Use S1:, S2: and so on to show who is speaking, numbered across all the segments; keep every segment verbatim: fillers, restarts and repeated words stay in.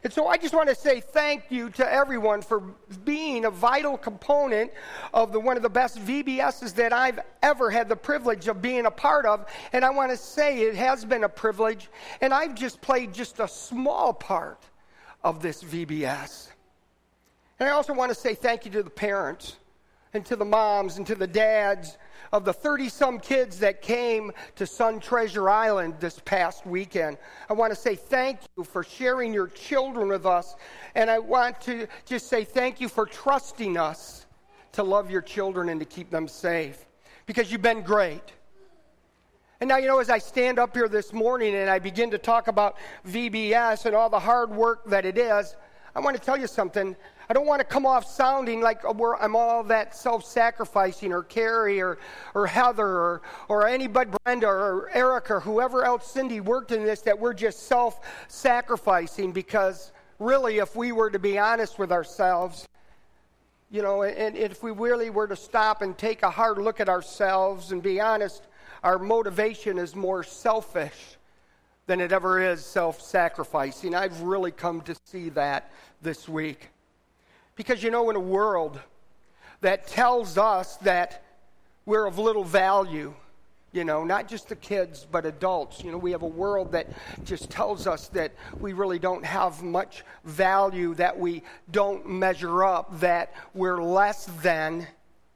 S1: And so I just want to say thank you to everyone for being a vital component of the one of the best V B S's that I've ever had the privilege of being a part of. And I want to say it has been a privilege, and I've just played just a small part of this V B S. And I also want to say thank you to the parents and to the moms and to the dads of the thirty-some kids that came to Sun Treasure Island this past weekend. I want to say thank you for sharing your children with us. And I want to just say thank you for trusting us to love your children and to keep them safe, because you've been great. And now, you know, as I stand up here this morning and I begin to talk about V B S and all the hard work that it is, I want to tell you something. I don't want to come off sounding like I'm all that self-sacrificing, or Carrie or, or Heather or, or anybody, Brenda or Eric or whoever else, Cindy, worked in this, that we're just self-sacrificing, because really, if we were to be honest with ourselves, you know, and if we really were to stop and take a hard look at ourselves and be honest, our motivation is more selfish than it ever is self-sacrificing. I've really come to see that this week. Because, you know, in a world that tells us that we're of little value, you know, not just the kids, but adults. You know, we have a world that just tells us that we really don't have much value, that we don't measure up, that we're less than.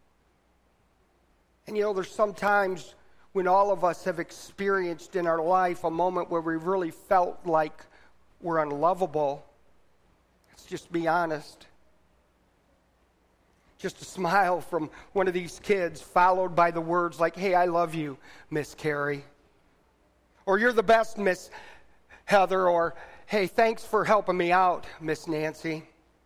S1: And, you know, there's sometimes when all of us have experienced in our life a moment where we really felt like we're unlovable. Let's just be honest. Just a smile from one of these kids, followed by the words like, "Hey, I love you, Miss Carrie." Or, "You're the best, Miss Heather." Or, "Hey, thanks for helping me out, Miss Nancy."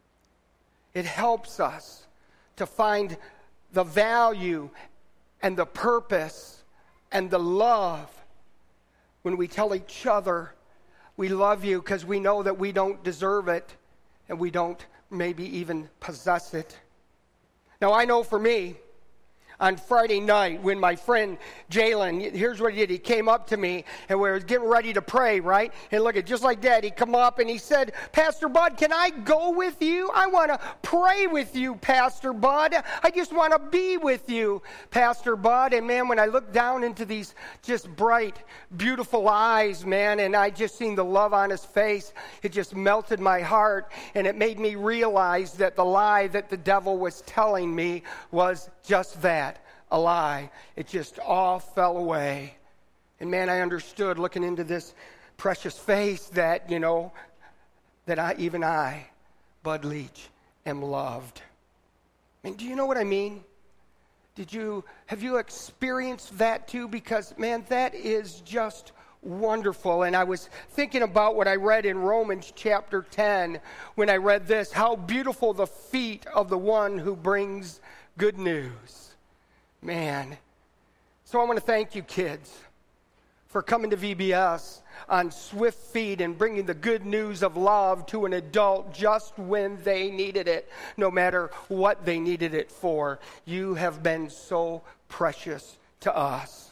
S1: It helps us to find the value and the purpose and the love when we tell each other we love you, because we know that we don't deserve it and we don't maybe even possess it. Now, I know for me, on Friday night, when my friend Jalen, here's what he did. He came up to me, and we were getting ready to pray, right? And look, at just like that, he come up and he said, "Pastor Bud, can I go with you? I want to pray with you, Pastor Bud. I just want to be with you, Pastor Bud." And man, when I looked down into these just bright, beautiful eyes, man, and I just seen the love on his face, it just melted my heart, and it made me realize that the lie that the devil was telling me was just that. A lie. It just all fell away. And man, I understood looking into this precious face that, you know, that I, even I, Bud Leach, am loved. I mean, do you know what I mean? Did you, have you experienced that too? Because man, that is just wonderful. And I was thinking about what I read in Romans chapter ten when I read this, how beautiful the feet of the one who brings good news. Man, so I want to thank you, kids, for coming to V B S on swift feet and bringing the good news of love to an adult just when they needed it, no matter what they needed it for. You have been so precious to us.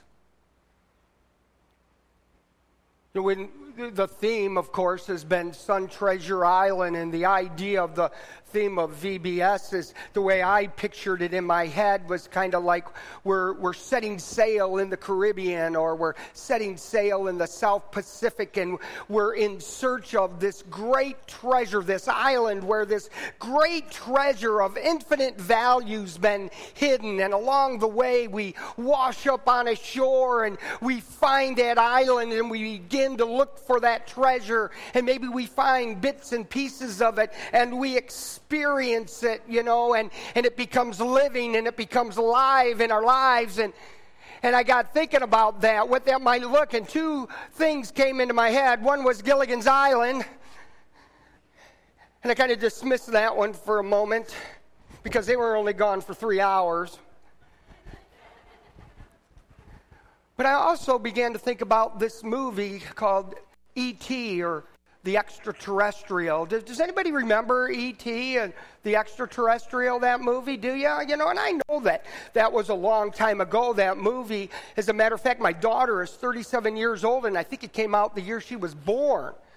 S1: You know, when the theme, of course, has been Sun Treasure Island, and the idea of the theme of V B S is, the way I pictured it in my head, was kind of like we're we're setting sail in the Caribbean, or we're setting sail in the South Pacific, and we're in search of this great treasure, this island where this great treasure of infinite value's been hidden. And along the way, we wash up on a shore and we find that island, and we begin to look for that treasure, and maybe we find bits and pieces of it, and we experience it, you know, and, and it becomes living, and it becomes alive in our lives. And and I got thinking about that, what that might look, and two things came into my head. One was Gilligan's Island, and I kind of dismissed that one for a moment because they were only gone for three hours. But I also began to think about this movie called E T, or The Extraterrestrial. Does, does anybody remember E T and The Extraterrestrial, that movie? Do you? You know, and I know that that was a long time ago, that movie. As a matter of fact, my daughter is thirty-seven years old, and I think it came out the year she was born.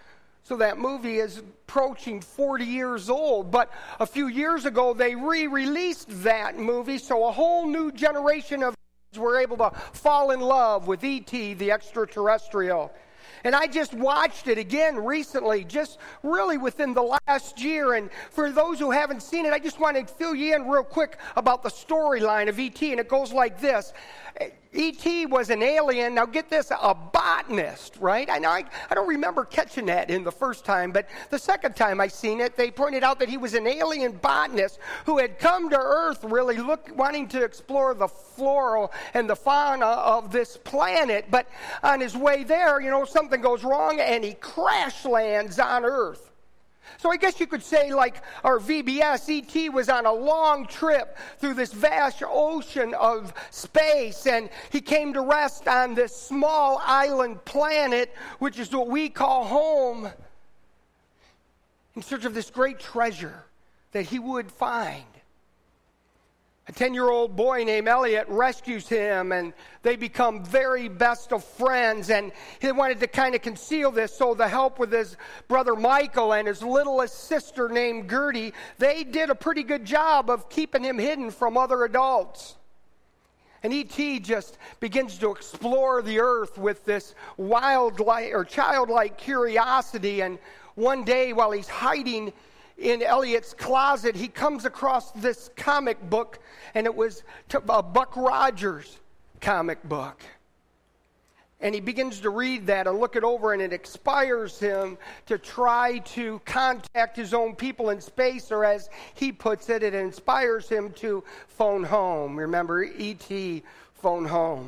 S1: So that movie is approaching forty years old. But a few years ago, they re-released that movie, so a whole new generation of kids were able to fall in love with E T the extraterrestrial. And I just watched it again recently, just really within the last year. And for those who haven't seen it, I just want to fill you in real quick about the storyline of E T. And it goes like this. E T was an alien, now get this, a botanist, right? I, know I, I don't remember catching that in the first time, but the second time I seen it, they pointed out that he was an alien botanist who had come to Earth really look, wanting to explore the flora and the fauna of this planet. But on his way there, you know, something goes wrong and he crash lands on Earth. So I guess you could say, like our V B S, E T was on a long trip through this vast ocean of space, and he came to rest on this small island planet, which is what we call home, in search of this great treasure that he would find. A ten-year-old boy named Elliot rescues him, and they become very best of friends. And he wanted to kind of conceal this, so the help with his brother Michael and his littlest sister named Gertie, they did a pretty good job of keeping him hidden from other adults. And E T just begins to explore the earth with this wildlife or childlike curiosity. And one day, while he's hiding in Elliot's closet, he comes across this comic book, and it was a Buck Rogers comic book. And he begins to read that and look it over, and it inspires him to try to contact his own people in space, or as he puts it, it inspires him to phone home. Remember, E T phone home.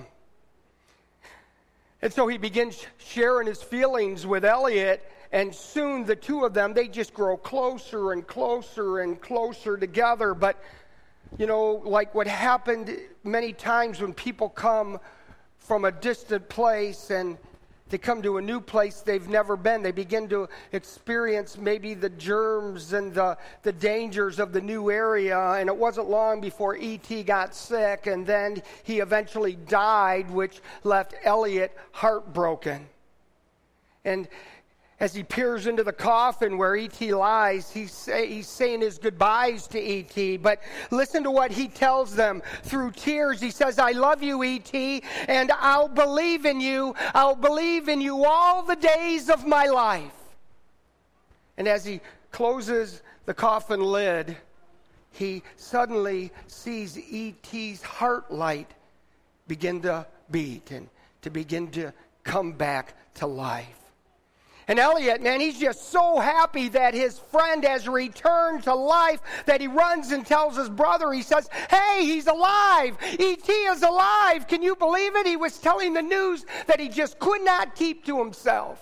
S1: And so he begins sharing his feelings with Elliot. And soon the two of them, they just grow closer and closer and closer together. But, you know, like what happened many times when people come from a distant place and they come to a new place they've never been, they begin to experience maybe the germs and the, the dangers of the new area. And it wasn't long before E T got sick, and then he eventually died, which left Elliot heartbroken. And as he peers into the coffin where E T lies, he's, say, he's saying his goodbyes to E T. But listen to what he tells them through tears. He says, "I love you, E T, and I'll believe in you. I'll believe in you all the days of my life." And as he closes the coffin lid, he suddenly sees E T's heart light begin to beat and to begin to come back to life. And Elliot, man, he's just so happy that his friend has returned to life that he runs and tells his brother. He says, "Hey, he's alive. E T is alive. Can you believe it?" He was telling the news that he just could not keep to himself.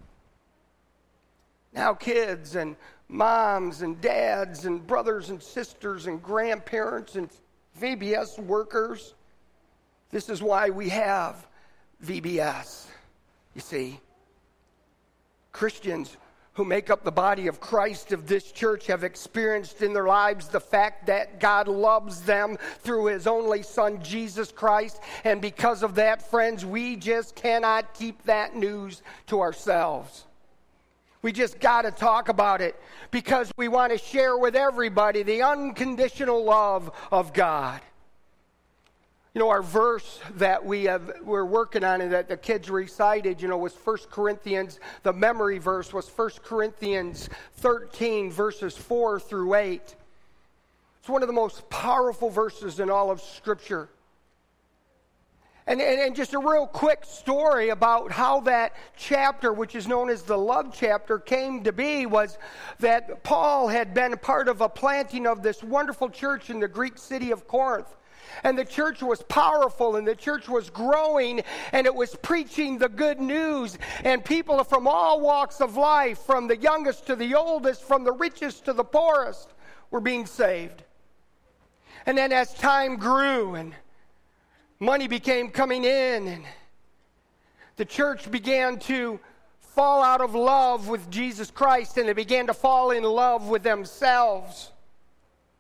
S1: Now kids and moms and dads and brothers and sisters and grandparents and V B S workers, this is why we have V B S, you see. Christians who make up the body of Christ of this church have experienced in their lives the fact that God loves them through his only Son, Jesus Christ. And because of that, friends, we just cannot keep that news to ourselves. We just got to talk about it because we want to share with everybody the unconditional love of God. You know, our verse that we have, we're working on and that the kids recited, you know, was First Corinthians, the memory verse was First Corinthians thirteen, verses four through eight. It's one of the most powerful verses in all of Scripture. And, and, and just a real quick story about how that chapter, which is known as the love chapter, came to be was that Paul had been a part of a planting of this wonderful church in the Greek city of Corinth. And the church was powerful, and the church was growing, and it was preaching the good news. And people from all walks of life, from the youngest to the oldest, from the richest to the poorest, were being saved. And then as time grew and money became coming in, and the church began to fall out of love with Jesus Christ, and they began to fall in love with themselves.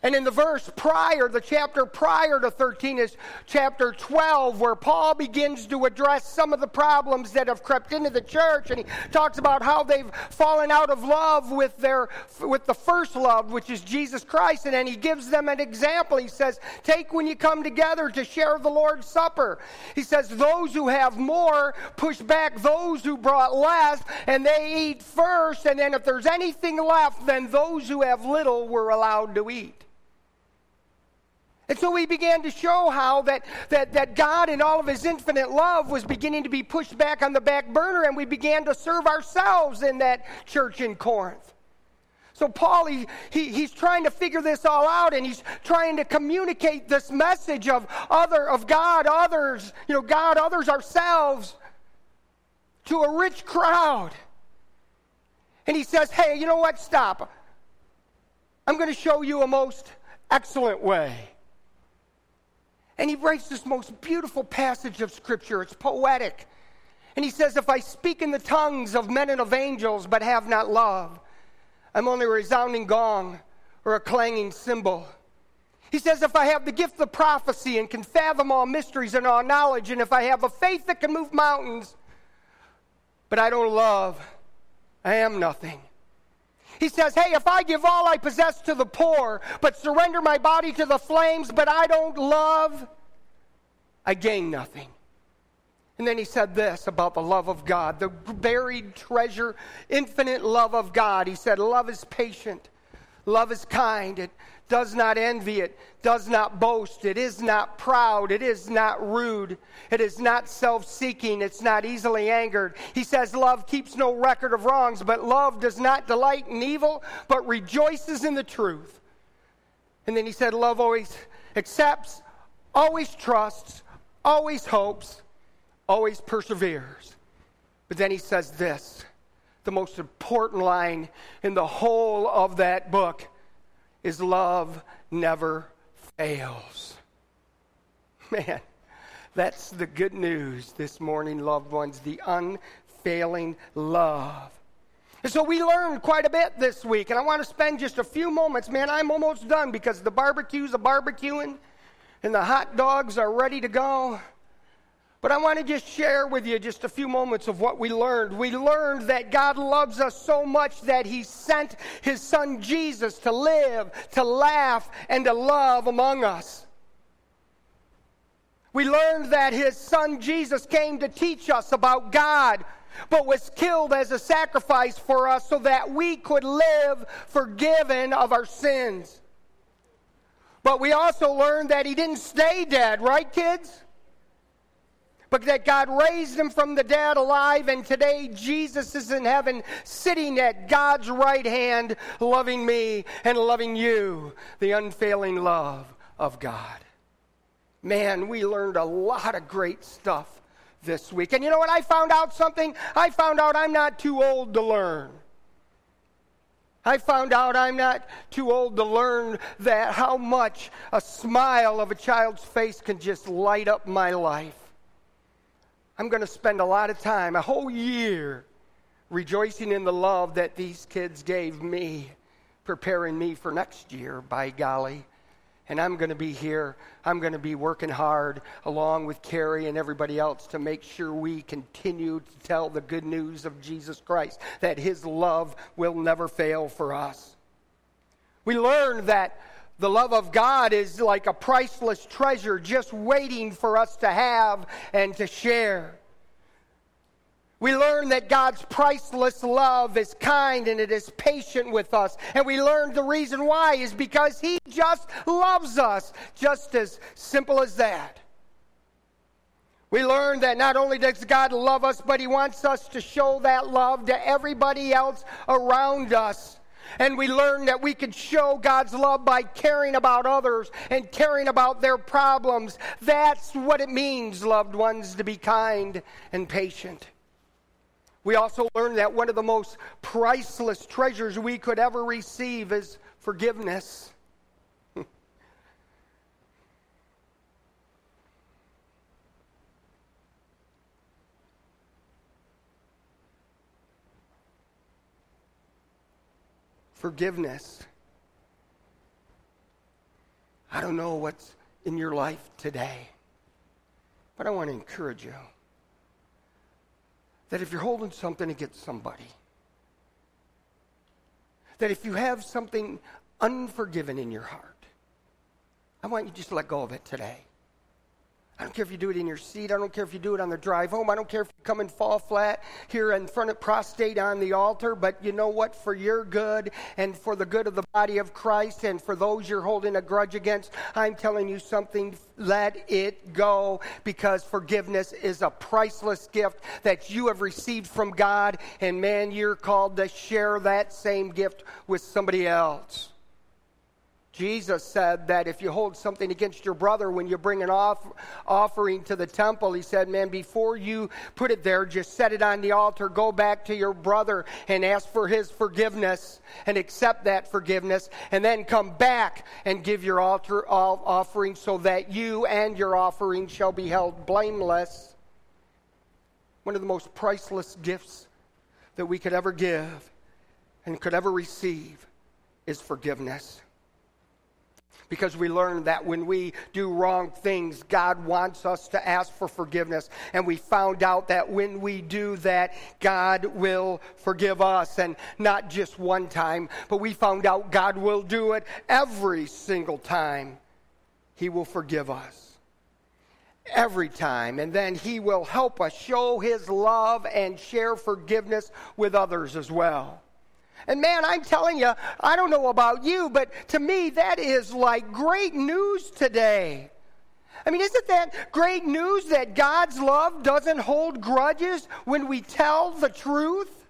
S1: And in the verse prior, the chapter prior to thirteen is chapter twelve, where Paul begins to address some of the problems that have crept into the church. And he talks about how they've fallen out of love with their with the first love, which is Jesus Christ. And then he gives them an example. He says, take when you come together to share the Lord's Supper. He says, those who have more push back those who brought less, and they eat first. And then if there's anything left, then those who have little were allowed to eat. And so we began to show how that, that, that God in all of his infinite love was beginning to be pushed back on the back burner, and we began to serve ourselves in that church in Corinth. So Paul, he, he, he's trying to figure this all out, and he's trying to communicate this message of other, of God, others, you know, God, others, ourselves, to a rich crowd. And he says, hey, you know what, stop. I'm going to show you a most excellent way. And he writes this most beautiful passage of Scripture. It's poetic. And he says, if I speak in the tongues of men and of angels, but have not love, I'm only a resounding gong or a clanging cymbal. He says, if I have the gift of prophecy and can fathom all mysteries and all knowledge, and if I have a faith that can move mountains, but I don't love, I am nothing. He says, hey, if I give all I possess to the poor, but surrender my body to the flames, but I don't love, I gain nothing. And then he said this about the love of God, the buried treasure, infinite love of God. He said, love is patient, love is kind, it does not envy, it does not boast, it is not proud, it is not rude, it is not self-seeking, it's not easily angered. He says love keeps no record of wrongs, but love does not delight in evil, but rejoices in the truth. And then he said love always accepts, always trusts, always hopes, always perseveres. But then he says this, the most important line in the whole of that book is love never fails. Man, that's the good news this morning, loved ones, the unfailing love. And so we learned quite a bit this week, and I want to spend just a few moments. Man, I'm almost done because the barbecues are barbecuing and the hot dogs are ready to go. But I want to just share with you just a few moments of what we learned. We learned that God loves us so much that he sent his son Jesus to live, to laugh, and to love among us. We learned that his son Jesus came to teach us about God, but was killed as a sacrifice for us so that we could live forgiven of our sins. But we also learned that he didn't stay dead, right, kids? But that God raised him from the dead alive, and today Jesus is in heaven sitting at God's right hand, loving me and loving you, the unfailing love of God. Man, we learned a lot of great stuff this week. And you know what? I found out something. I found out I'm not too old to learn. I found out I'm not too old to learn that how much a smile of a child's face can just light up my life. I'm going to spend a lot of time, a whole year, rejoicing in the love that these kids gave me, preparing me for next year, by golly. And I'm going to be here. I'm going to be working hard along with Carrie and everybody else to make sure we continue to tell the good news of Jesus Christ, that his love will never fail for us. We learned that the love of God is like a priceless treasure just waiting for us to have and to share. We learn that God's priceless love is kind and it is patient with us. And we learned the reason why is because he just loves us. Just as simple as that. We learned that not only does God love us, but he wants us to show that love to everybody else around us. And we learned that we could show God's love by caring about others and caring about their problems. That's what it means, loved ones, to be kind and patient. We also learned that one of the most priceless treasures we could ever receive is forgiveness. Forgiveness. I don't know what's in your life today, but I want to encourage you that if you're holding something against somebody, that if you have something unforgiven in your heart, I want you to just let go of it today. I don't care if you do it in your seat. I don't care if you do it on the drive home. I don't care if you come and fall flat here in front of prostrate on the altar. But you know what? For your good and for the good of the body of Christ and for those you're holding a grudge against, I'm telling you something. Let it go, because forgiveness is a priceless gift that you have received from God. And man, you're called to share that same gift with somebody else. Jesus said that if you hold something against your brother when you bring an off, offering to the temple, he said, man, before you put it there, just set it on the altar, go back to your brother and ask for his forgiveness and accept that forgiveness, and then come back and give your altar offering so that you and your offering shall be held blameless. One of the most priceless gifts that we could ever give and could ever receive is forgiveness. Because we learned that when we do wrong things, God wants us to ask for forgiveness. And we found out that when we do that, God will forgive us. And not just one time, but we found out God will do it every single time. He will forgive us. Every time. And then He will help us show His love and share forgiveness with others as well. And man, I'm telling you, I don't know about you, but to me, that is like great news today. I mean, isn't that great news that God's love doesn't hold grudges when we tell the truth?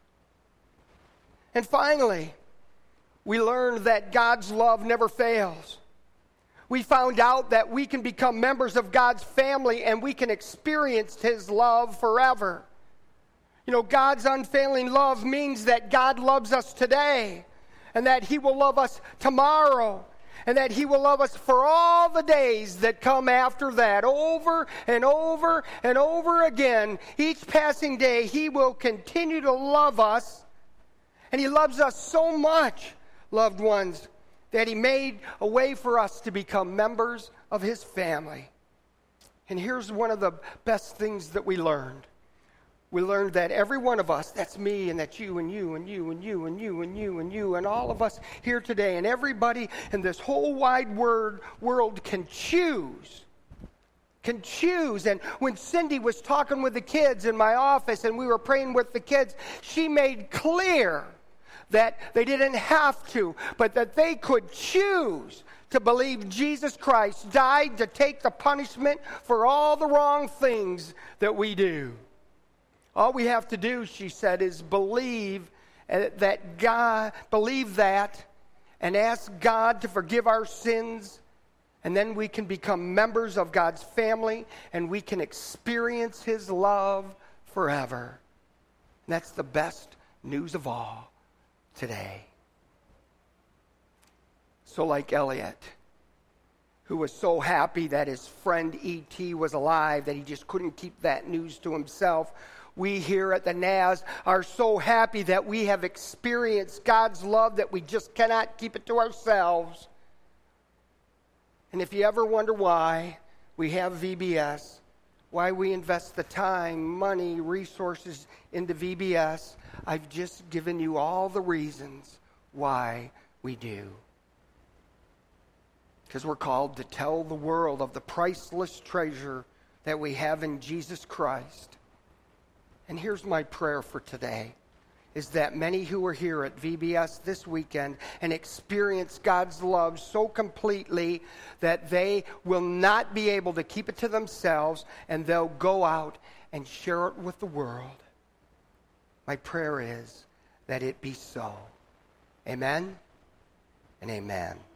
S1: And finally, we learned that God's love never fails. We found out that we can become members of God's family and we can experience His love forever. You know, God's unfailing love means that God loves us today, and that He will love us tomorrow, and that He will love us for all the days that come after that, over and over and over again. Each passing day, He will continue to love us, and He loves us so much, loved ones, that He made a way for us to become members of His family. And here's one of the best things that we learned. We learned that every one of us, that's me and that's you and you and you and you and you and you and you and all of us here today, and everybody in this whole wide word, world can choose. Can choose. And when Cindy was talking with the kids in my office and we were praying with the kids, she made clear that they didn't have to, but that they could choose to believe Jesus Christ died to take the punishment for all the wrong things that we do. All we have to do, she said, is believe that God, believe that, and ask God to forgive our sins, and then we can become members of God's family, and we can experience His love forever. And that's the best news of all today. So like Elliot, who was so happy that his friend E T was alive that he just couldn't keep that news to himself, we here at the N A S are so happy that we have experienced God's love that we just cannot keep it to ourselves. And if you ever wonder why we have V B S, why we invest the time, money, resources into V B S, I've just given you all the reasons why we do. Because we're called to tell the world of the priceless treasure that we have in Jesus Christ. And here's my prayer for today, is that many who are here at V B S this weekend and experience God's love so completely that they will not be able to keep it to themselves, and they'll go out and share it with the world. My prayer is that it be so. Amen and amen.